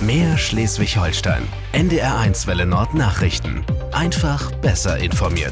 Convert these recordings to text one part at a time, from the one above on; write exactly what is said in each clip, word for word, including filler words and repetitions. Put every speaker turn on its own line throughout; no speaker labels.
Mehr Schleswig-Holstein. N D R eins Welle Nord Nachrichten. Einfach besser informiert.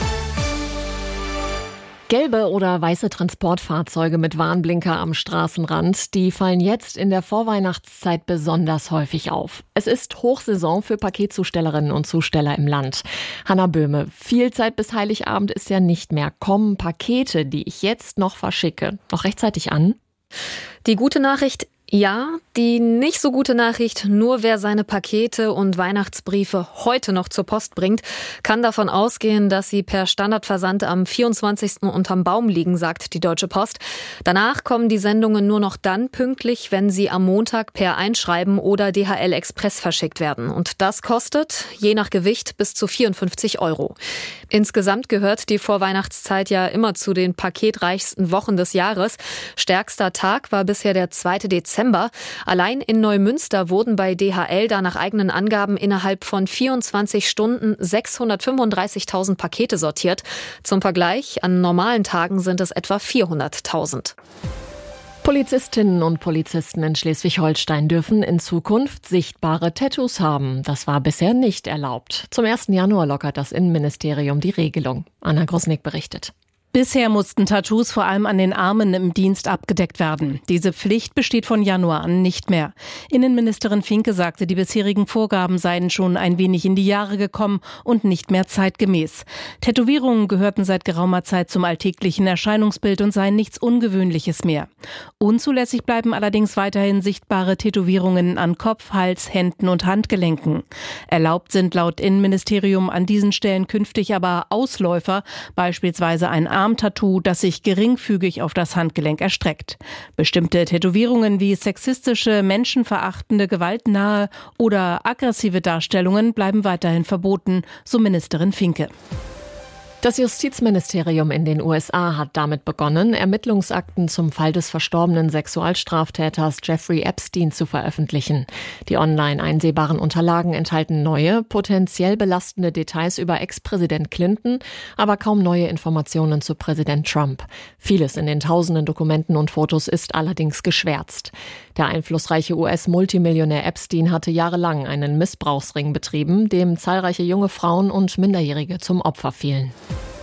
Gelbe oder weiße Transportfahrzeuge mit Warnblinker am Straßenrand, die fallen jetzt in der Vorweihnachtszeit besonders häufig auf. Es ist Hochsaison für Paketzustellerinnen und Zusteller im Land. Hanna Böhme, viel Zeit bis Heiligabend ist ja nicht mehr. Kommen Pakete, die ich jetzt noch verschicke, noch rechtzeitig an?
Die gute Nachricht: ja, die nicht so gute Nachricht: nur wer seine Pakete und Weihnachtsbriefe heute noch zur Post bringt, kann davon ausgehen, dass sie per Standardversand am vierundzwanzigsten unterm Baum liegen, sagt die Deutsche Post. Danach kommen die Sendungen nur noch dann pünktlich, wenn sie am Montag per Einschreiben oder D H L Express verschickt werden. Und das kostet, je nach Gewicht, bis zu vierundfünfzig Euro. Insgesamt gehört die Vorweihnachtszeit ja immer zu den paketreichsten Wochen des Jahres. Stärkster Tag war bisher der zweite Dezember. Allein in Neumünster wurden bei D H L da nach eigenen Angaben innerhalb von vierundzwanzig Stunden sechshundertfünfunddreißigtausend Pakete sortiert. Zum Vergleich, an normalen Tagen sind es etwa vierhunderttausend.
Polizistinnen und Polizisten in Schleswig-Holstein dürfen in Zukunft sichtbare Tattoos haben. Das war bisher nicht erlaubt. Zum ersten Januar lockert das Innenministerium die Regelung. Anna Grosnick berichtet.
Bisher mussten Tattoos vor allem an den Armen im Dienst abgedeckt werden. Diese Pflicht besteht von Januar an nicht mehr. Innenministerin Finke sagte, die bisherigen Vorgaben seien schon ein wenig in die Jahre gekommen und nicht mehr zeitgemäß. Tätowierungen gehörten seit geraumer Zeit zum alltäglichen Erscheinungsbild und seien nichts Ungewöhnliches mehr. Unzulässig bleiben allerdings weiterhin sichtbare Tätowierungen an Kopf, Hals, Händen und Handgelenken. Erlaubt sind laut Innenministerium an diesen Stellen künftig aber Ausläufer, beispielsweise ein Armtattoo, das sich geringfügig auf das Handgelenk erstreckt. Bestimmte Tätowierungen wie sexistische, menschenverachtende, gewaltnahe oder aggressive Darstellungen bleiben weiterhin verboten, so Ministerin Finke.
Das Justizministerium in den U S A hat damit begonnen, Ermittlungsakten zum Fall des verstorbenen Sexualstraftäters Jeffrey Epstein zu veröffentlichen. Die online einsehbaren Unterlagen enthalten neue, potenziell belastende Details über Ex-Präsident Clinton, aber kaum neue Informationen zu Präsident Trump. Vieles in den tausenden Dokumenten und Fotos ist allerdings geschwärzt. Der einflussreiche U S-Multimillionär Epstein hatte jahrelang einen Missbrauchsring betrieben, dem zahlreiche junge Frauen und Minderjährige zum Opfer fielen.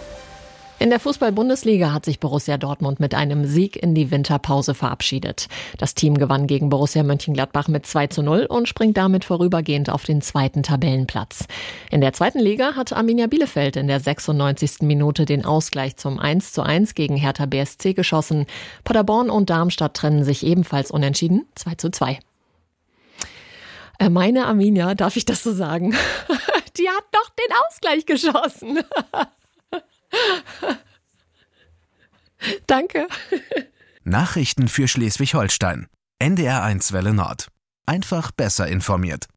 In der Fußball-Bundesliga hat sich Borussia Dortmund mit einem Sieg in die Winterpause verabschiedet. Das Team gewann gegen Borussia Mönchengladbach mit zwei zu null und springt damit vorübergehend auf den zweiten Tabellenplatz. In der zweiten Liga hat Arminia Bielefeld in der sechsundneunzigsten Minute den Ausgleich zum eins zu eins gegen Hertha B S C geschossen. Paderborn und Darmstadt trennen sich ebenfalls unentschieden, zwei zu zwei. Äh, meine Arminia, darf ich das so sagen? Die hat doch den Ausgleich geschossen. Danke.
Nachrichten für Schleswig-Holstein. N D R eins Welle Nord. Einfach besser informiert.